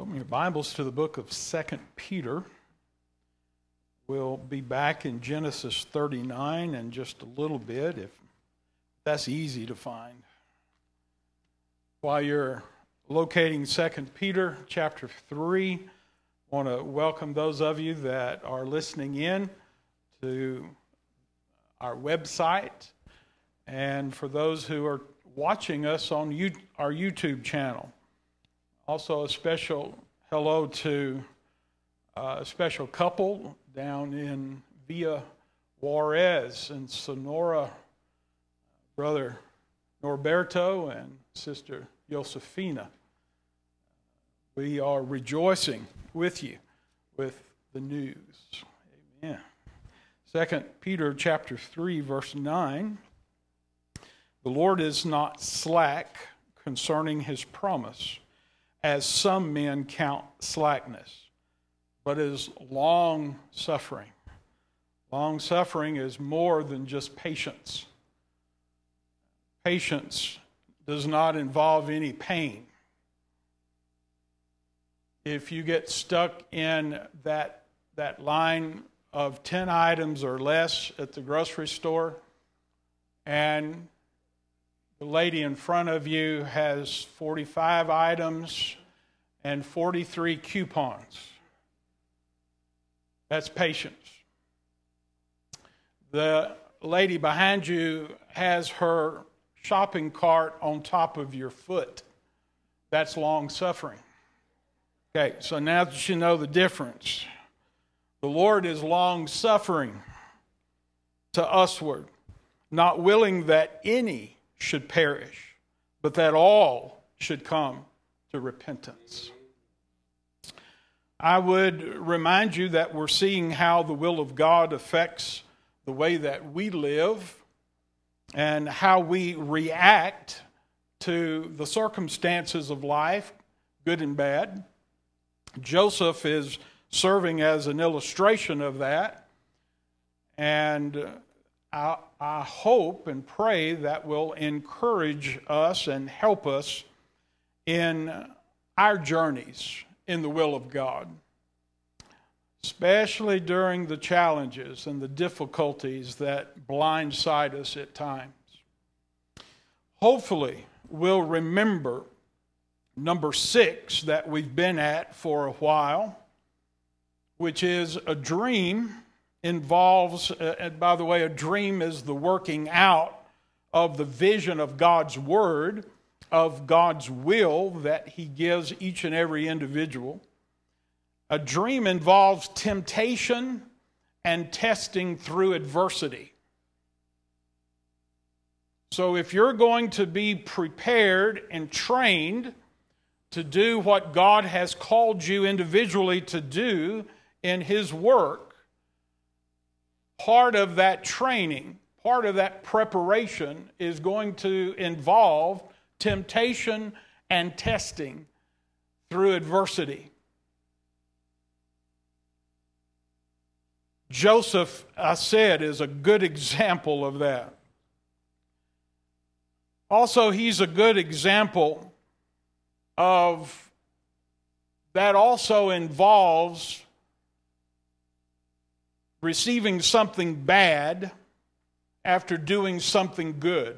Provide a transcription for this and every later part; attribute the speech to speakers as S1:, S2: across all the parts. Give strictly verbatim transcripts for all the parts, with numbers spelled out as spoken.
S1: Open your Bibles to the book of Second Peter. We'll be back in Genesis thirty-nine in just a little bit, if that's easy to find. While you're locating Second Peter chapter three, I want to welcome those of you that are listening in to our website, and for those who are watching us on you, our YouTube channel. Also a special hello to uh, a special couple down in Villa Juarez in Sonora, Brother Norberto and Sister Josefina. We are rejoicing with you with the news. Amen. Second Peter chapter three, verse nine. The Lord is not slack concerning his promise, as some men count slackness, but is long-suffering. Long-suffering is more than just patience. Patience does not involve any pain. If you get stuck in that, that line of ten items or less at the grocery store, and the lady in front of you has forty-five items and forty-three coupons. That's patience. The lady behind you has her shopping cart on top of your foot. That's long-suffering. Okay, so now that you know the difference, the Lord is long-suffering to usward, not willing that any should perish, but that all should come to repentance. I would remind you that we're seeing how the will of God affects the way that we live and how we react to the circumstances of life, good and bad. Joseph is serving as an illustration of that, and I, I hope and pray that will encourage us and help us in our journeys in the will of God, especially during the challenges and the difficulties that blindside us at times. Hopefully, we'll remember number six that we've been at for a while, which is a dream involves, uh, and by the way, a dream is the working out of the vision of God's Word, of God's will that He gives each and every individual. A dream involves temptation and testing through adversity. So if you're going to be prepared and trained to do what God has called you individually to do in His work, part of that training, part of that preparation is going to involve temptation and testing through adversity. Joseph, I said, is a good example of that. Also, he's a good example of that also involves receiving something bad after doing something good.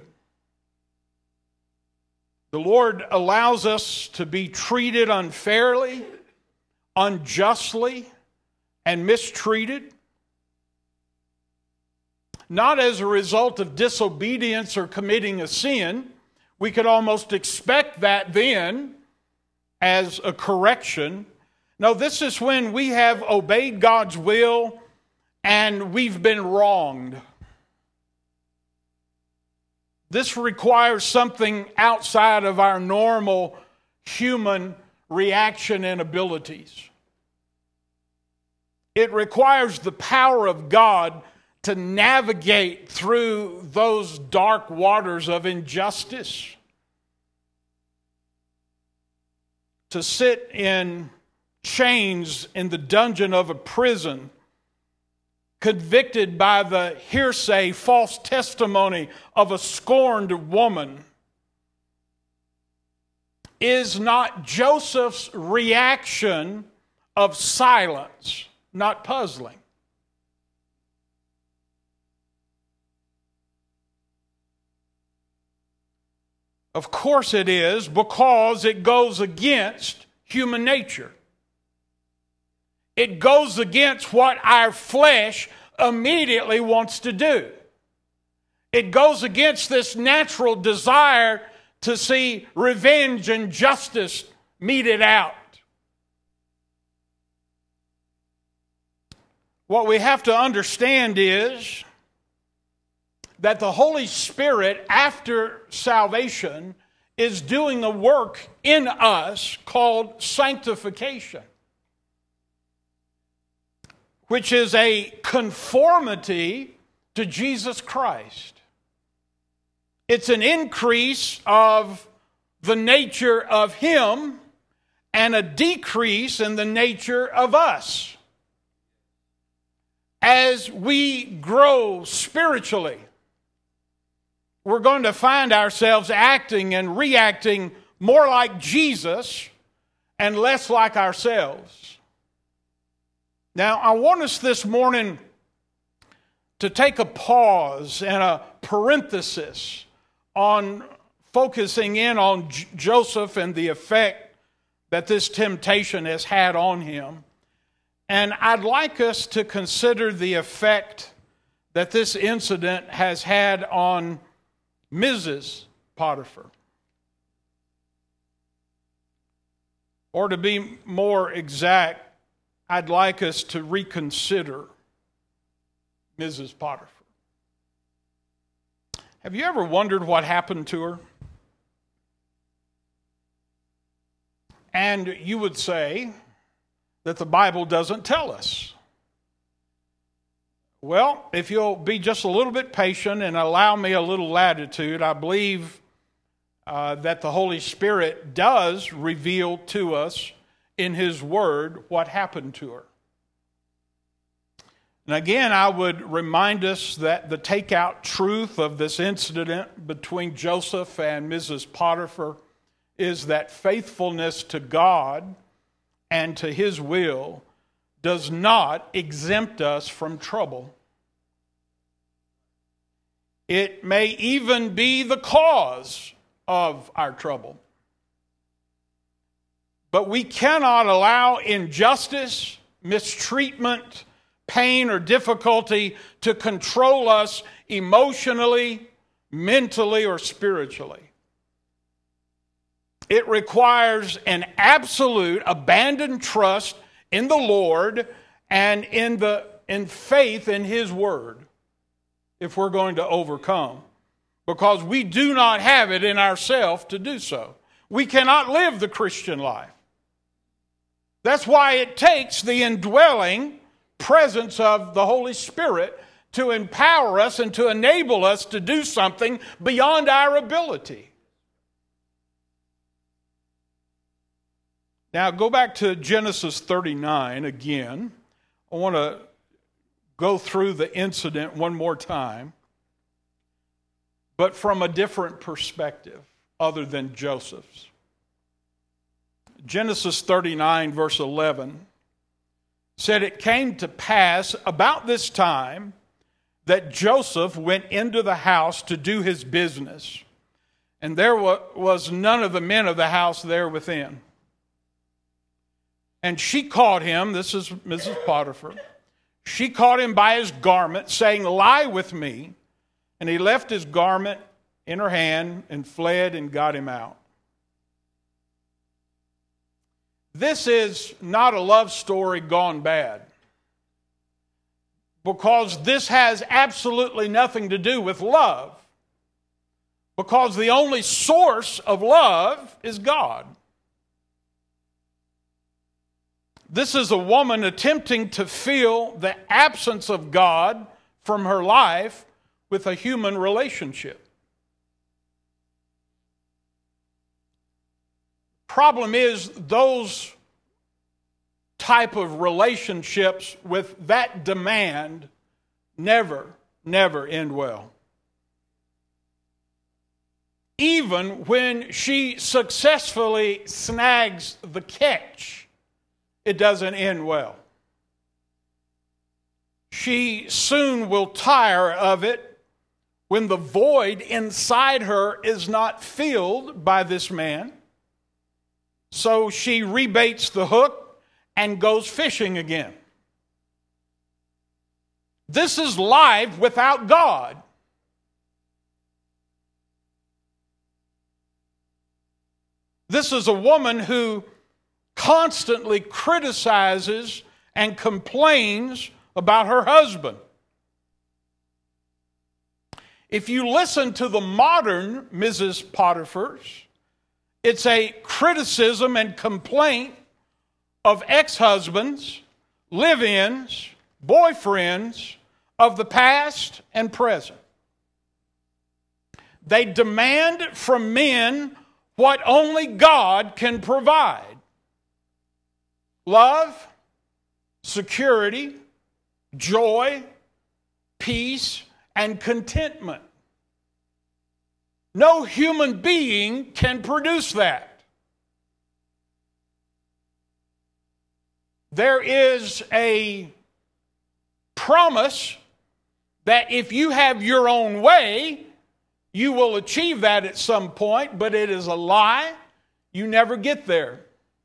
S1: The Lord allows us to be treated unfairly, unjustly, and mistreated, not as a result of disobedience or committing a sin. We could almost expect that then as a correction. No, this is when we have obeyed God's will and we've been wronged. This requires something outside of our normal human reaction and abilities. It requires the power of God to navigate through those dark waters of injustice, to sit in chains in the dungeon of a prison, convicted by the hearsay, false testimony of a scorned woman, is not Joseph's reaction of silence, not puzzling. Of course it is, because it goes against human nature. It goes against what our flesh immediately wants to do. It goes against this natural desire to see revenge and justice meted out. What we have to understand is that the Holy Spirit, after salvation, is doing a work in us called sanctification, which is a conformity to Jesus Christ. It's an increase of the nature of Him and a decrease in the nature of us. As we grow spiritually, we're going to find ourselves acting and reacting more like Jesus and less like ourselves. Now, I want us this morning to take a pause and a parenthesis on focusing in on J- Joseph and the effect that this temptation has had on him. And I'd like us to consider the effect that this incident has had on Missus Potiphar. Or to be more exact, I'd like us to reconsider Missus Potiphar. Have you ever wondered what happened to her? And you would say that the Bible doesn't tell us. Well, if you'll be just a little bit patient and allow me a little latitude, I believe uh, that the Holy Spirit does reveal to us in His Word what happened to her. And again, I would remind us that the takeout truth of this incident between Joseph and Missus Potiphar is that faithfulness to God and to His will does not exempt us from trouble. It may even be the cause of our trouble. But we cannot allow injustice, mistreatment, pain, or difficulty to control us emotionally, mentally, or spiritually. It requires an absolute abandoned trust in the Lord and in the in faith in His Word if we're going to overcome. Because we do not have it in ourselves to do so. We cannot live the Christian life. That's why it takes the indwelling presence of the Holy Spirit to empower us and to enable us to do something beyond our ability. Now, go back to Genesis thirty-nine again. I want to go through the incident one more time, but from a different perspective other than Joseph's. Genesis thirty-nine, verse eleven, said, "It came to pass about this time that Joseph went into the house to do his business, and there was none of the men of the house there within. And she caught him," this is Missus Potiphar, "she caught him by his garment, saying, 'Lie with me.' And he left his garment in her hand and fled and got him out." This is not a love story gone bad, because this has absolutely nothing to do with love, because the only source of love is God. This is a woman attempting to fill the absence of God from her life with a human relationship. Problem is, those type of relationships with that demand never, never end well. even when she successfully snags the catch, it doesn't end well. She soon will tire of it when the void inside her is not filled by this man. So she rebaits the hook and goes fishing again. This is life without God. This is a woman who constantly criticizes and complains about her husband. If you listen to the modern Missus Potiphar's, it's a criticism and complaint of ex-husbands, live-ins, boyfriends of the past and present. They demand from men what only God can provide: love, security, joy, peace, and contentment. No human being can produce that. There is a promise that if you have your own way, you will achieve that at some point, but it is a lie. You never get there.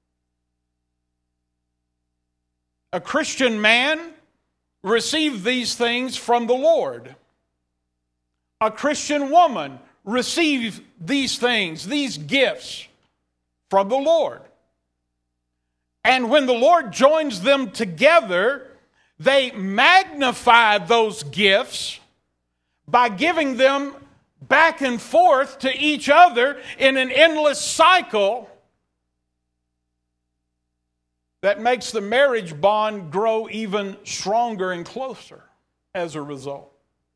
S1: A Christian man received these things from the Lord. A Christian woman received these things, these gifts from the Lord. And when the Lord joins them together, they magnify those gifts by giving them back and forth to each other in an endless cycle that makes the marriage bond grow even stronger and closer as a result.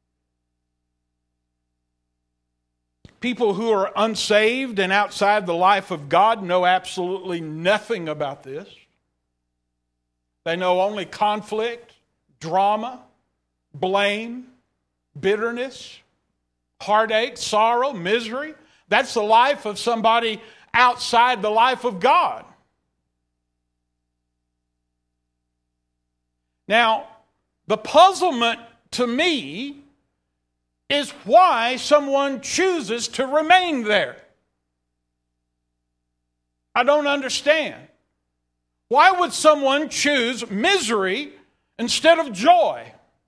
S1: People who are unsaved and outside the life of God know absolutely nothing about this. They know only conflict, drama, blame, bitterness, heartache, sorrow, misery. That's the life of somebody outside the life of God. Now, the puzzlement to me is why someone chooses to remain there. I don't understand. Why would someone choose misery instead of joy?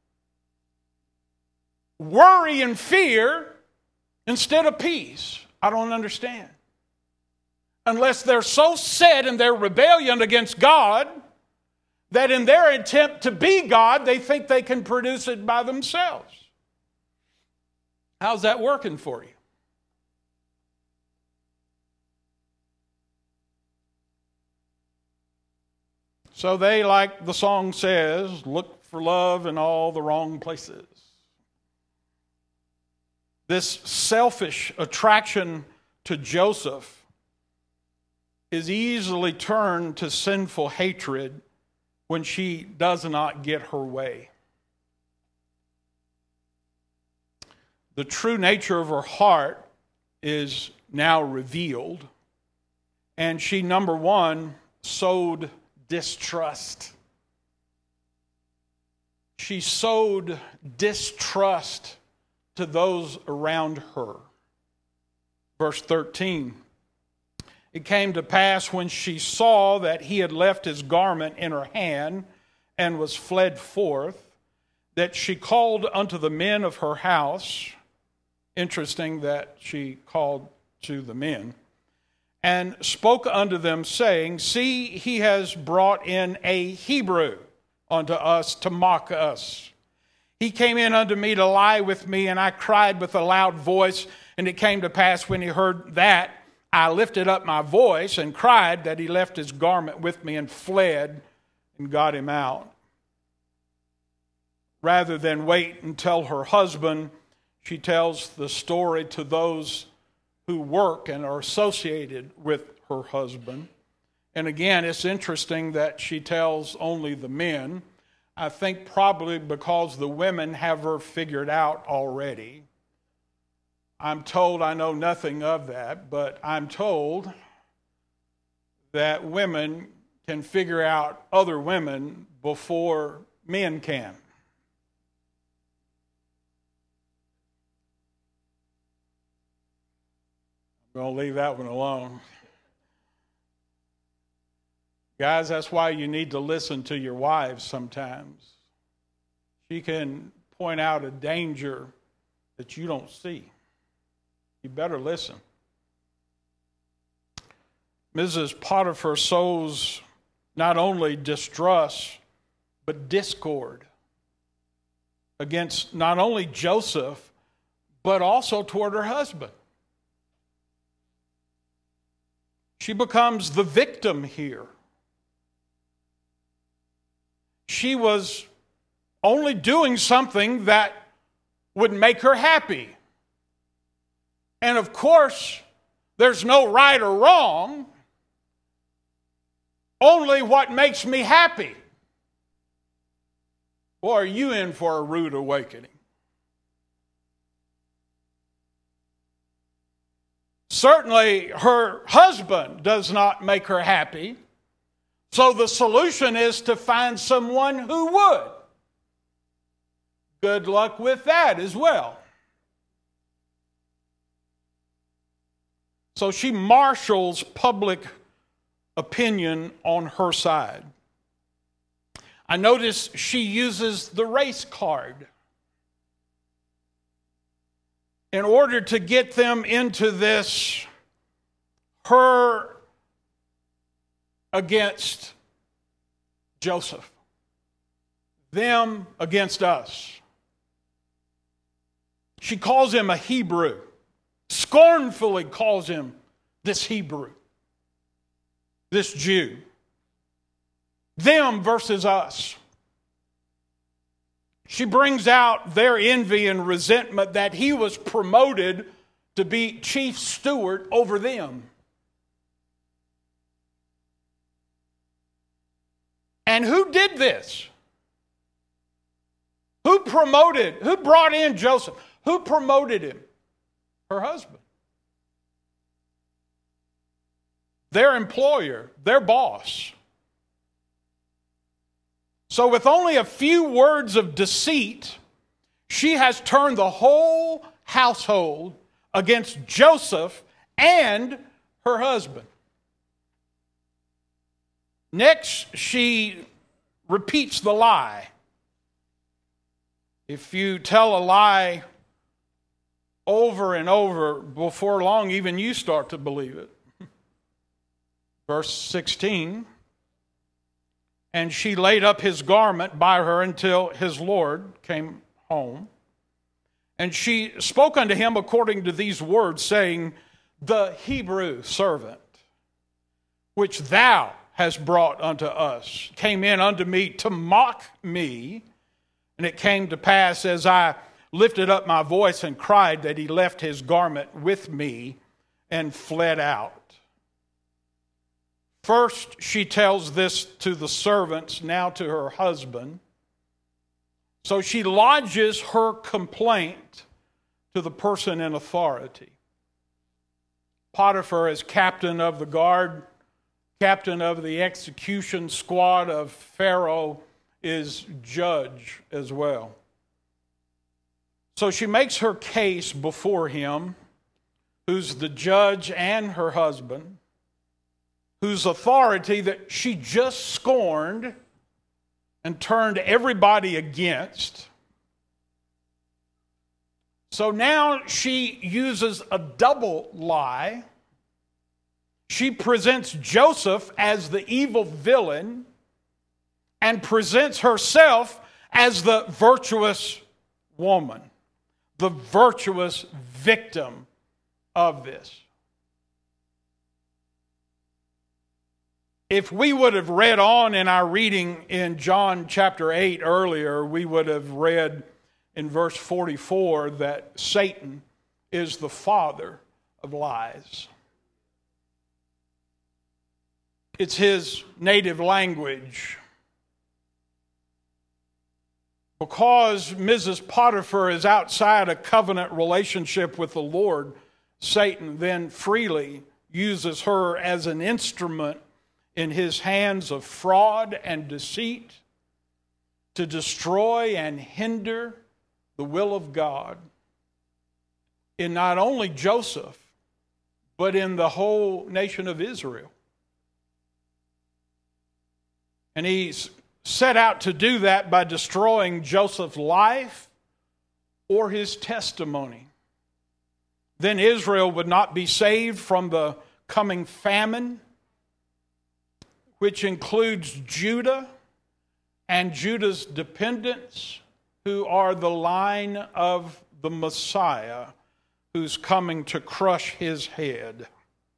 S1: Worry and fear instead of peace? I don't understand. Unless they're so set in their rebellion against God that in their attempt to be God, they think they can produce it by themselves. How's that working for you? So they, like the song says, look for love in all the wrong places. This selfish attraction to Joseph is easily turned to sinful hatred when she does not get her way. The true nature of her heart is now revealed, and she, number one, sowed distrust. She sowed distrust to those around her. Verse thirteen, it came to pass when she saw that he had left his garment in her hand and was fled forth, that she called unto the men of her house. Interesting that she called to the men, and spoke unto them, saying, see, he has brought in a Hebrew unto us to mock us. He came in unto me to lie with me, and I cried with a loud voice. And it came to pass when he heard that, I lifted up my voice and cried, that he left his garment with me and fled and got him out. Rather than wait and tell her husband, she tells the story to those who work and are associated with her husband. And again, it's interesting that she tells only the men. I think probably because the women have her figured out already. I'm told, I know nothing of that, but I'm told that women can figure out other women before men can. I'm going to leave that one alone. Guys, that's why you need to listen to your wives sometimes. She can point out a danger that you don't see. You better listen. Missus Potiphar sows not only distrust, but discord against not only Joseph, but also toward her husband. She becomes the victim here. She was only doing something that would make her happy. And of course, there's no right or wrong, only what makes me happy. Boy, are you in for a rude awakening. Certainly, her husband does not make her happy, so the solution is to find someone who would. Good luck with that as well. So she marshals public opinion on her side. I notice she uses the race card in order to get them into this her against Joseph, them against us. She calls him a Hebrew. Scornfully calls him this Hebrew, this Jew. Them versus us. She brings out their envy and resentment that he was promoted to be chief steward over them. And who did this? Who promoted, who brought in Joseph? Who promoted him? Her husband. Their employer, their boss. So with only a few words of deceit, she has turned the whole household against Joseph and her husband. Next, she repeats the lie. If you tell a lie over and over, before long, even you start to believe it. Verse sixteen, and she laid up his garment by her until his Lord came home. And she spoke unto him according to these words, saying, the Hebrew servant, which thou hast brought unto us, came in unto me to mock me. And it came to pass, as I lifted up my voice and cried, that he left his garment with me and fled out. First, she tells this to the servants, now to her husband. So she lodges her complaint to the person in authority. Potiphar, as captain of the guard, captain of the execution squad of Pharaoh, is judge as well. So she makes her case before him, who's the judge and her husband, whose authority that she just scorned and turned everybody against. So now she uses a double lie. She presents Joseph as the evil villain and presents herself as the virtuous woman, the virtuous victim of this. If we would have read on in our reading in John chapter eight earlier, we would have read in verse forty-four that Satan is the father of lies. It's his native language. Because Missus Potiphar is outside a covenant relationship with the Lord, Satan then freely uses her as an instrument in his hands of fraud and deceit to destroy and hinder the will of God in not only Joseph, but in the whole nation of Israel. And he's set out to do that by destroying Joseph's life or his testimony. Then Israel would not be saved from the coming famine, which includes Judah and Judah's dependents, who are the line of the Messiah, who's coming to crush his head.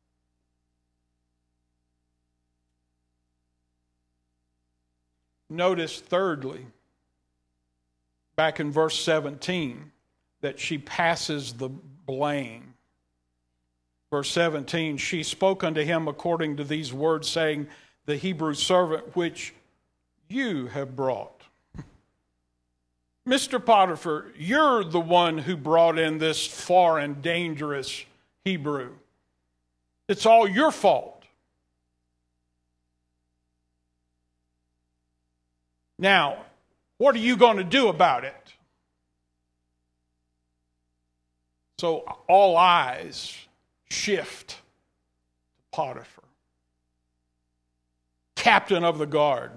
S1: Notice, thirdly, back in verse seventeen, that she passes the blame. Verse seventeen, she spoke unto him according to these words, saying, the Hebrew servant which you have brought. Mister Potiphar, you're the one who brought in this foreign, dangerous Hebrew. It's all your fault. Now, what are you going to do about it? So all eyes shift to Potiphar, captain of the guard,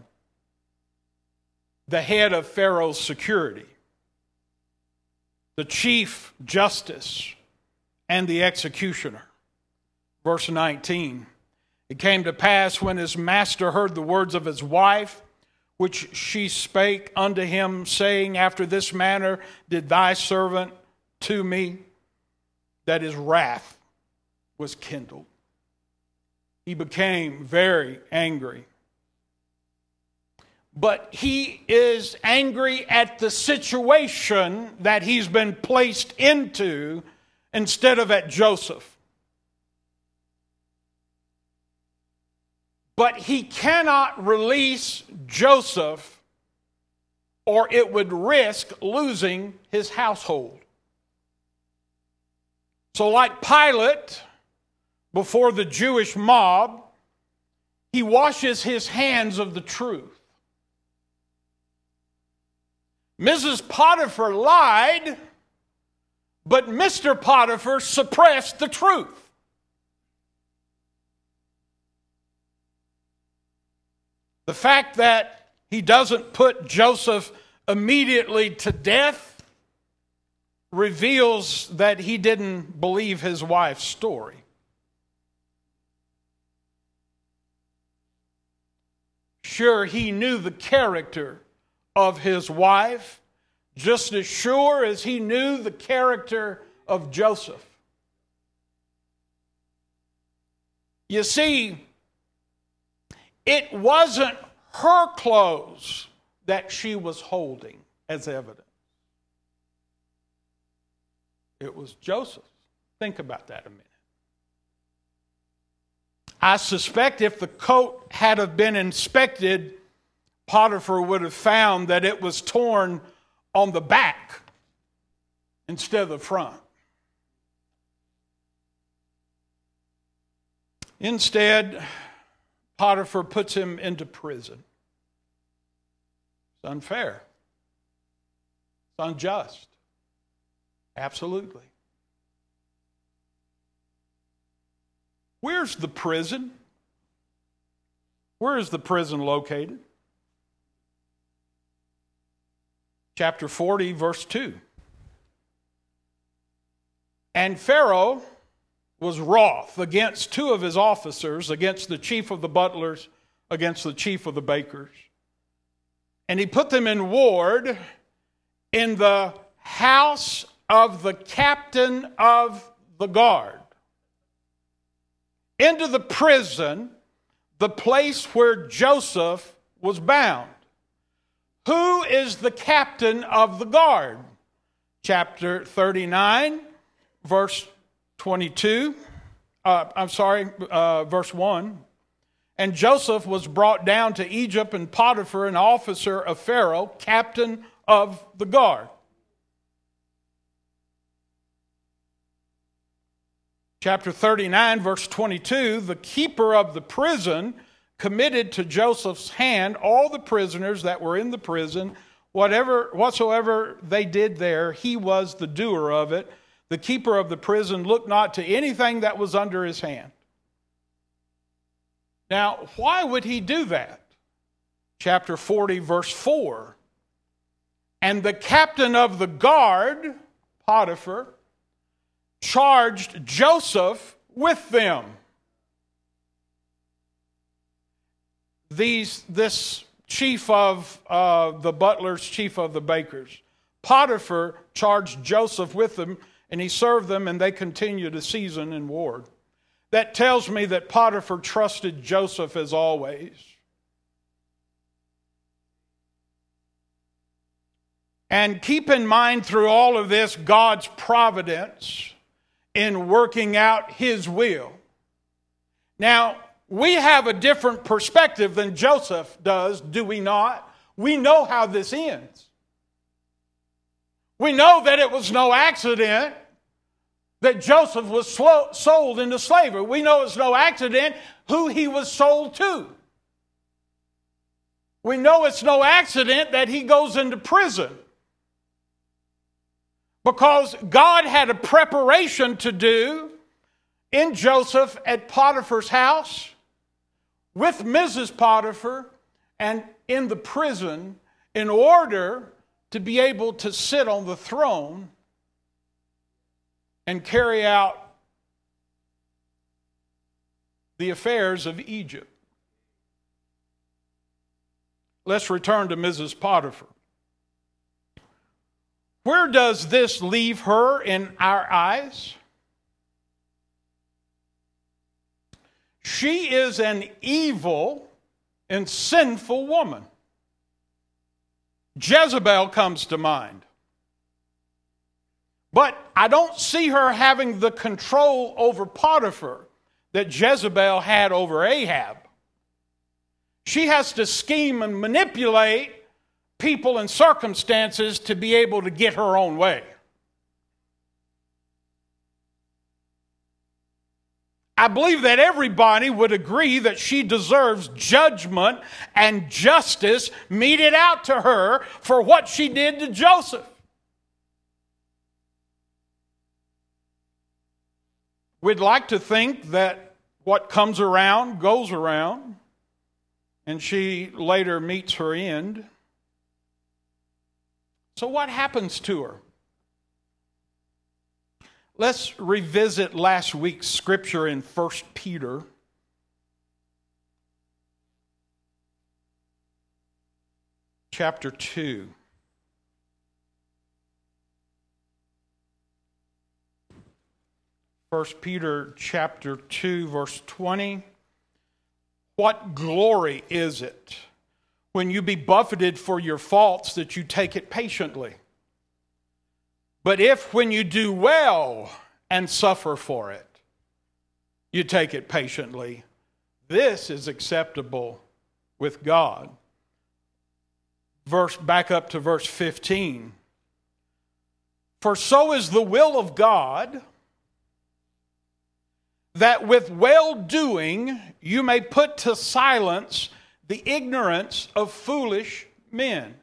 S1: the head of Pharaoh's security, the chief justice, and the executioner. Verse nineteen, it came to pass when his master heard the words of his wife, which she spake unto him, saying, after this manner did thy servant to me, that his wrath was kindled. He became very angry. But he is angry at the situation that he's been placed into instead of at Joseph. But he cannot release Joseph, or it would risk losing his household. So like Pilate, before the Jewish mob, he washes his hands of the truth. Missus Potiphar lied, but Mister Potiphar suppressed the truth. The fact that he doesn't put Joseph immediately to death reveals that he didn't believe his wife's story. Sure, he knew the character of his wife, just as sure as he knew the character of Joseph. You see, it wasn't her clothes that she was holding as evidence. It was Joseph's. Think about that a minute. I suspect if the coat had have been inspected, Potiphar would have found that it was torn on the back instead of the front. Instead, Potiphar puts him into prison. It's unfair. It's unjust. Absolutely. Where's the prison? Where is the prison located? Chapter forty, verse two. And Pharaoh was wroth against two of his officers, against the chief of the butlers, against the chief of the bakers. And he put them in ward in the house of the captain of the guard, into the prison, the place where Joseph was bound. Who is the captain of the guard? Chapter thirty-nine, verse twenty-two. Uh, I'm sorry, uh, verse one. And Joseph was brought down to Egypt, and Potiphar, an officer of Pharaoh, captain of the guard. Chapter thirty-nine, verse twenty-two, the keeper of the prison committed to Joseph's hand all the prisoners that were in the prison. Whatever, whatsoever they did there, he was the doer of it. The keeper of the prison looked not to anything that was under his hand. Now, why would he do that? Chapter forty, verse four. And the captain of the guard, Potiphar, charged Joseph with them. These, this chief of uh, the butlers, chief of the bakers, Potiphar charged Joseph with them, and he served them, and they continued a season in ward. That tells me that Potiphar trusted Joseph as always. And keep in mind through all of this God's providence in working out his will. Now, we have a different perspective than Joseph does, do we not? We know how this ends. We know that it was no accident that Joseph was slow, sold into slavery. We know it's no accident who he was sold to. We know it's no accident that he goes into prison. Because God had a preparation to do in Joseph at Potiphar's house, with Missus Potiphar, and in the prison, in order to be able to sit on the throne and carry out the affairs of Egypt. Let's return to Missus Potiphar. Where does this leave her in our eyes? She is an evil and sinful woman. Jezebel comes to mind. But I don't see her having the control over Potiphar that Jezebel had over Ahab. She has to scheme and manipulate people and circumstances to be able to get her own way. I believe that everybody would agree that she deserves judgment and justice meted out to her for what she did to Joseph. We'd like to think that what comes around goes around, and she later meets her end. So what happens to her? Let's revisit last week's scripture in First Peter. Chapter two. First Peter chapter two, verse twenty. What glory is it when you be buffeted for your faults, that you take it patiently? But if when you do well and suffer for it, you take it patiently, this is acceptable with God. Verse, back up to verse fifteen. For so is the will of God, that with well-doing you may put to silence the ignorance of foolish men.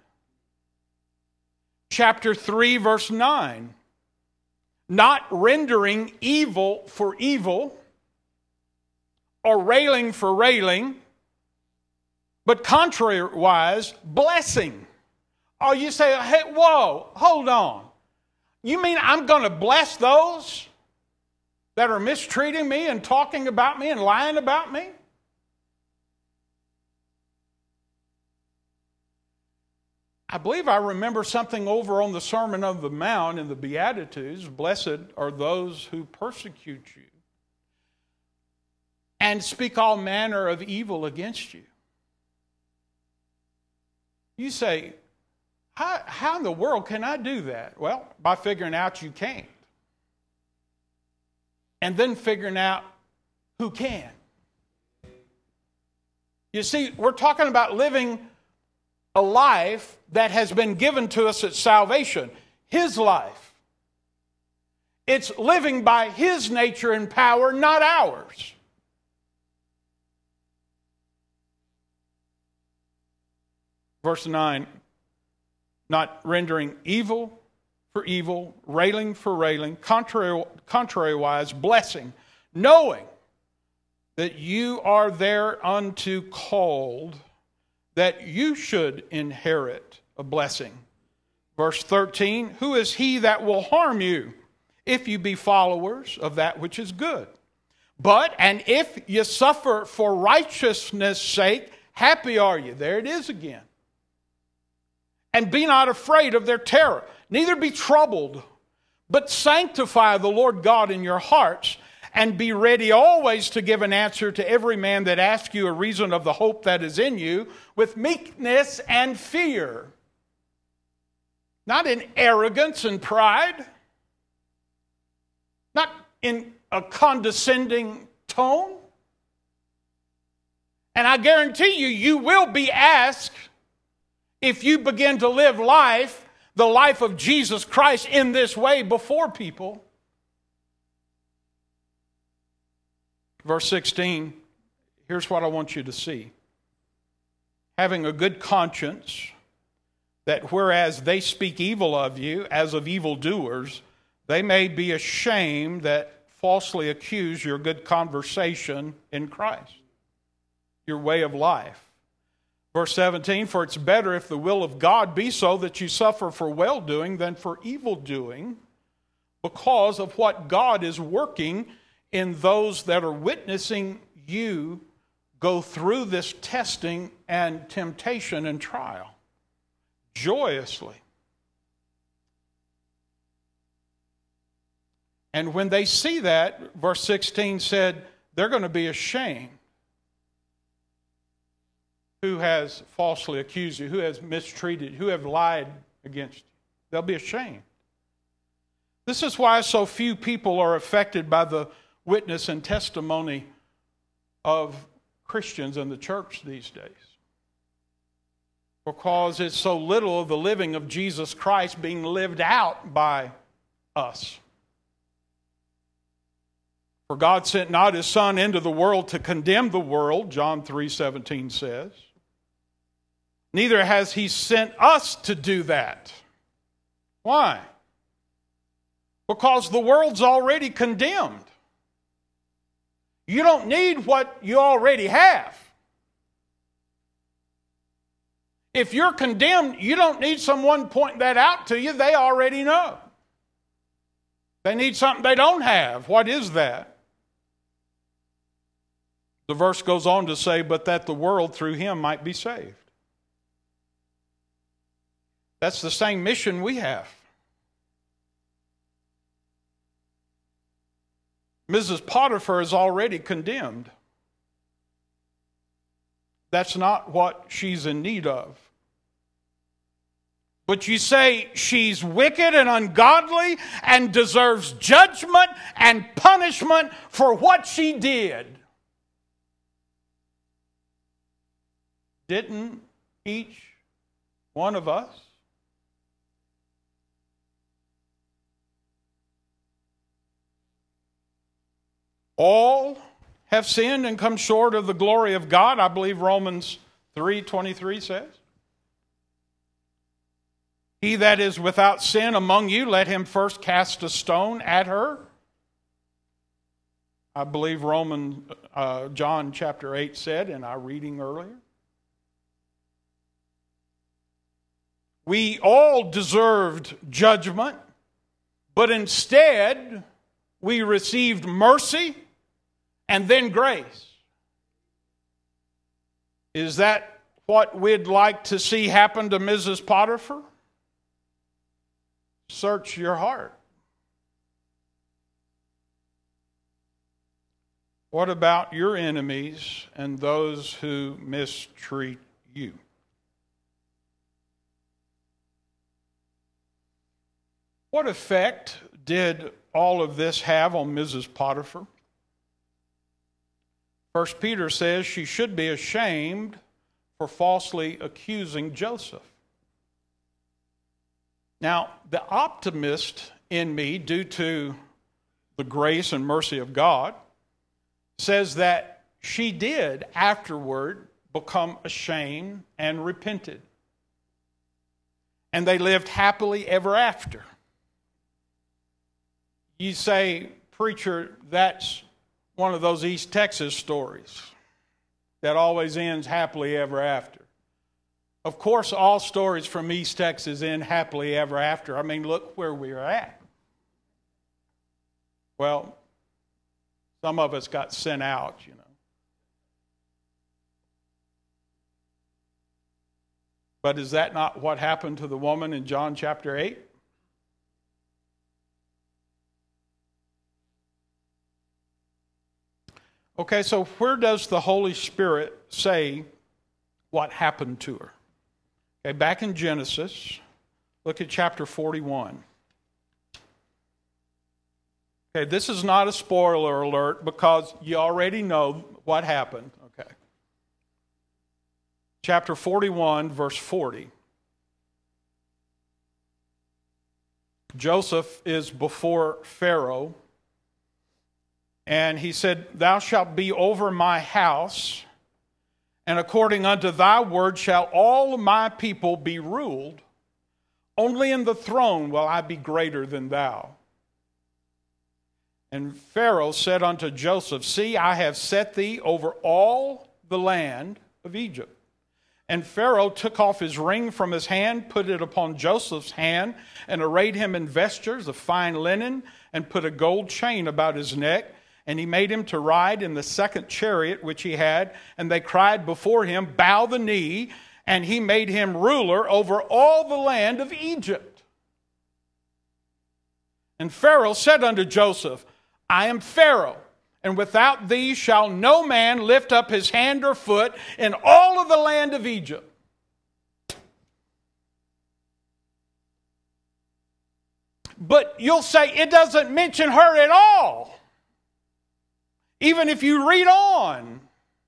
S1: Chapter three, verse nine. Not rendering evil for evil, or railing for railing, but contrariwise, blessing. Oh, you say, hey, whoa, hold on. You mean I'm going to bless those that are mistreating me and talking about me and lying about me? I believe I remember something over on the Sermon on the Mount in the Beatitudes. Blessed are those who persecute you and speak all manner of evil against you. You say, how, how in the world can I do that? Well, by figuring out you can't. And then figuring out who can. You see, we're talking about living a life that has been given to us at salvation, His life. It's living by His nature and power, not ours. Verse nine, not rendering evil for evil, railing for railing, contrary, contrariwise, blessing, knowing that you are thereunto called, that you should inherit a blessing. Verse thirteen, who is he that will harm you, if you be followers of that which is good? But, and if you suffer for righteousness' sake, happy are you. There it is again. And be not afraid of their terror, neither be troubled, but sanctify the Lord God in your hearts, and be ready always to give an answer to every man that asks you a reason of the hope that is in you, with meekness and fear. Not in arrogance and pride, not in a condescending tone. And I guarantee you, you will be asked, if you begin to live life, the life of Jesus Christ in this way before people. Verse sixteen, here's what I want you to see. Having a good conscience, that whereas they speak evil of you as of evildoers, they may be ashamed that falsely accuse your good conversation in Christ, your way of life. Verse seventeen, for it's better if the will of God be so that you suffer for well-doing than for evil-doing, because of what God is working in those that are witnessing you go through this testing and temptation and trial joyously. And when they see that, verse sixteen said, they're going to be ashamed. Who has falsely accused you, who has mistreated, who have lied against you. They'll be ashamed. This is why so few people are affected by the witness and testimony of Christians in the church these days. Because it's so little of the living of Jesus Christ being lived out by us. For God sent not His Son into the world to condemn the world, John three seventeen says. Neither has He sent us to do that. Why? Because the world's already condemned. You don't need what you already have. If you're condemned, you don't need someone pointing that out to you. They already know. They need something they don't have. What is that? The verse goes on to say, but that the world through Him might be saved. That's the same mission we have. Missus Potiphar is already condemned. That's not what she's in need of. But you say she's wicked and ungodly and deserves judgment and punishment for what she did. Didn't each one of us? All have sinned and come short of the glory of God, I believe Romans three twenty-three says. He that is without sin among you, let him first cast a stone at her. I believe Roman, uh, John chapter eight said in our reading earlier. We all deserved judgment, but instead we received mercy and then grace. Is that what we'd like to see happen to Missus Potiphar? Search your heart. What about your enemies and those who mistreat you? What effect did all of this have on Missus Potiphar? First Peter says she should be ashamed for falsely accusing Joseph. Now, the optimist in me, due to the grace and mercy of God, says that she did afterward become ashamed and repented. And they lived happily ever after. You say, preacher, that's one of those East Texas stories that always ends happily ever after. Of course, all stories from East Texas end happily ever after. I mean, look where we're at. Well, some of us got sent out, you know. But is that not what happened to the woman in John chapter eight? Okay, so where does the Holy Spirit say what happened to her? Okay, back in Genesis, look at chapter forty-one. Okay, this is not a spoiler alert because you already know what happened. Okay. Chapter forty-one, verse forty. Joseph is before Pharaoh, and he said, "Thou shalt be over my house, and according unto thy word shall all my people be ruled. Only in the throne will I be greater than thou." And Pharaoh said unto Joseph, "See, I have set thee over all the land of Egypt." And Pharaoh took off his ring from his hand, put it upon Joseph's hand, and arrayed him in vestures of fine linen, and put a gold chain about his neck. And he made him to ride in the second chariot which he had. And they cried before him, "Bow the knee." And he made him ruler over all the land of Egypt. And Pharaoh said unto Joseph, "I am Pharaoh, and without thee shall no man lift up his hand or foot in all of the land of Egypt." But you'll say it doesn't mention her at all. Even if you read on.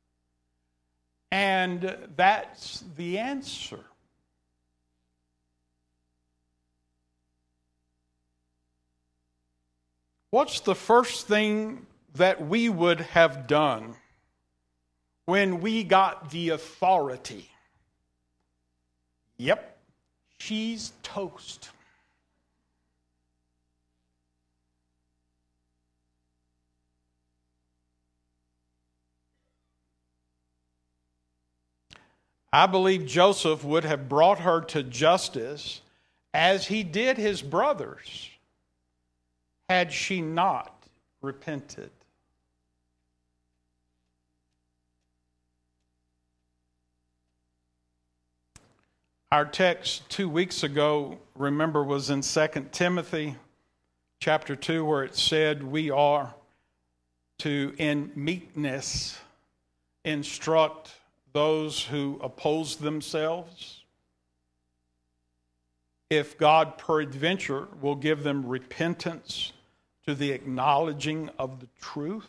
S1: And that's the answer. What's the first thing that we would have done when we got the authority? Yep, she's toast. I believe Joseph would have brought her to justice as he did his brothers had she not repented. Our text two weeks ago, remember, was in Second Timothy chapter two, where it said we are to, in meekness, instruct those who oppose themselves, if God peradventure will give them repentance to the acknowledging of the truth.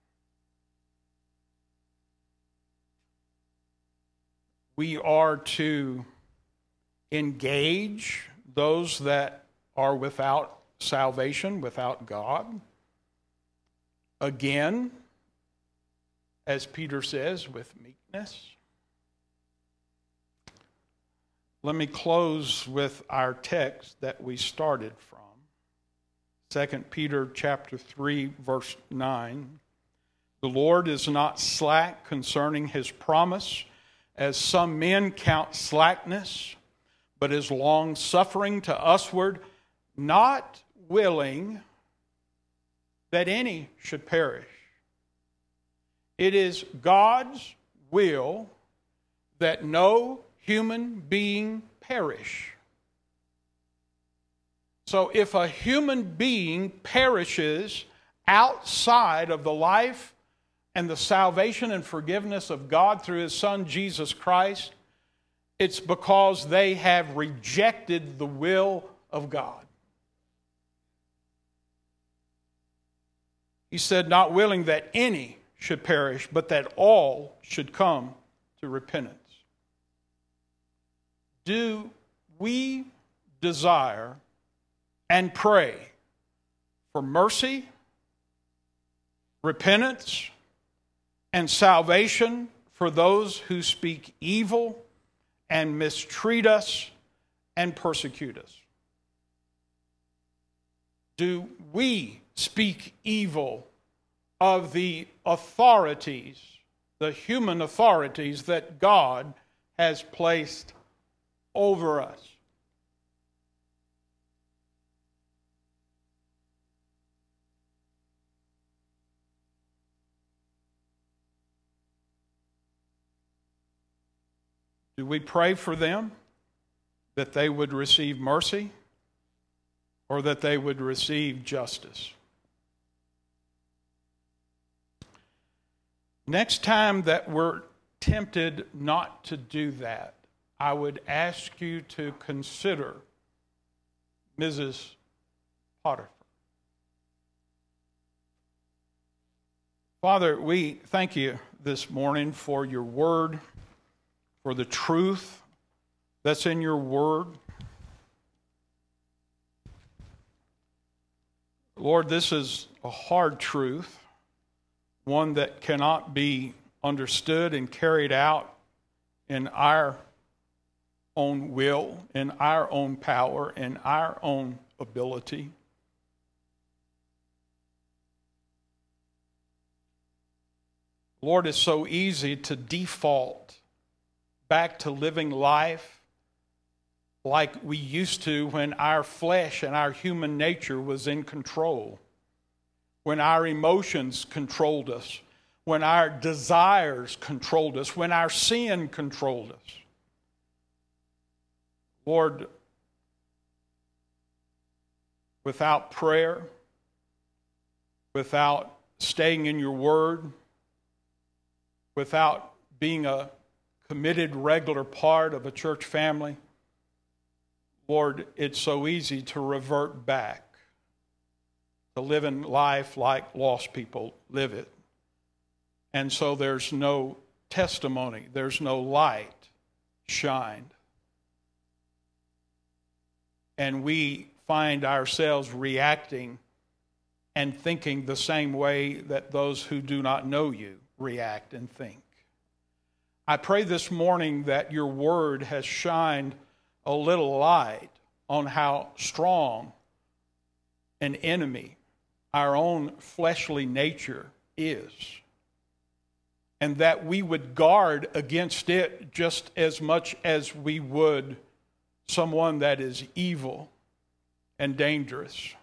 S1: We are to engage those that are without salvation, without God. Again, as Peter says, with meekness. Let me close with our text that we started from. Second Peter chapter three, verse nine. The Lord is not slack concerning his promise, as some men count slackness, but is long-suffering to usward, not willing that any should perish. It is God's will that no human being perish. So if a human being perishes outside of the life and the salvation and forgiveness of God through his Son Jesus Christ, it's because they have rejected the will of God. He said, not willing that any should perish, but that all should come to repentance. do we desire and pray for mercy, repentance, and salvation for those who speak evil and mistreat us and persecute us? Do we speak evil of the authorities, the human authorities that God has placed over us? Do we pray for them that they would receive mercy or that they would receive justice? Next time that we're tempted not to do that, I would ask you to consider Missus Potiphar. Father, we thank you this morning for your word, for the truth that's in your word. Lord, this is a hard truth, one that cannot be understood and carried out in our own will, in our own power, in our own ability. Lord, it's so easy to default back to living life like we used to when our flesh and our human nature was in control, when our emotions controlled us, when our desires controlled us, when our sin controlled us. Lord, without prayer, without staying in your word, without being a committed, regular part of a church family, Lord, it's so easy to revert back to living life like lost people live it. And so there's no testimony, there's no light shined. And we find ourselves reacting and thinking the same way that those who do not know you react and think. I pray this morning that your word has shined a little light on how strong an enemy our own fleshly nature is, and that we would guard against it just as much as we would someone that is evil and dangerous.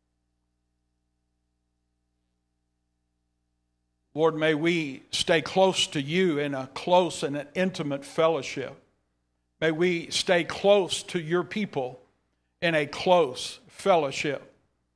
S1: Lord, may we stay close to you in a close and an intimate fellowship. May we stay close to your people in a close fellowship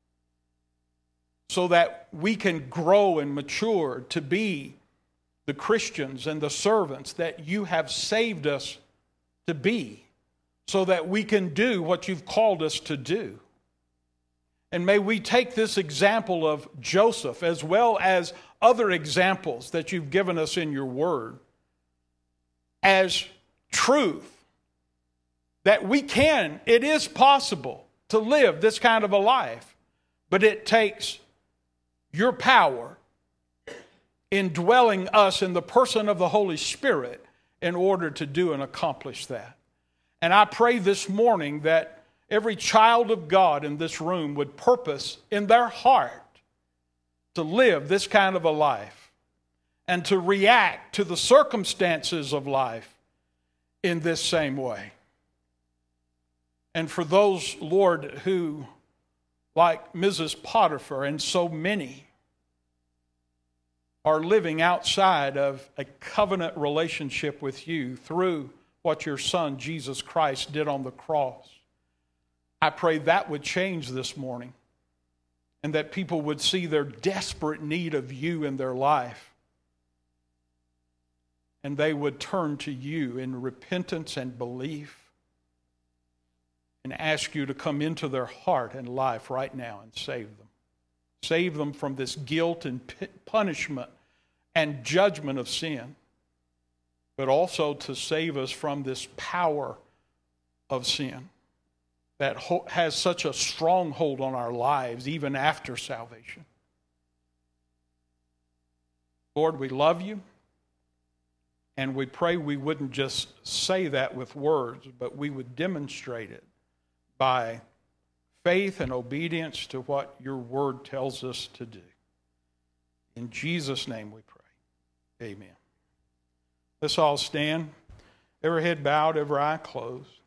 S1: so that we can grow and mature to be the Christians and the servants that you have saved us to be, so that we can do what you've called us to do. And may we take this example of Joseph, as well as other examples that you've given us in your word, as truth, that we can, it is possible to live this kind of a life, but it takes your power indwelling us in the person of the Holy Spirit in order to do and accomplish that. And I pray this morning that every child of God in this room would purpose in their heart to live this kind of a life and to react to the circumstances of life in this same way. And for those, Lord, who, like Missus Potiphar and so many, are living outside of a covenant relationship with you through what your Son, Jesus Christ, did on the cross, I pray that would change this morning, and that people would see their desperate need of you in their life, and they would turn to you in repentance and belief and ask you to come into their heart and life right now and save them. Save them from this guilt and punishment and judgment of sin, but also to save us from this power of sin that ho- has such a stronghold on our lives even after salvation. Lord, we love you, and we pray we wouldn't just say that with words, but we would demonstrate it by faith and obedience to what your word tells us to do. In Jesus' name we pray. Amen. Let's all stand. Every head bowed, every eye closed.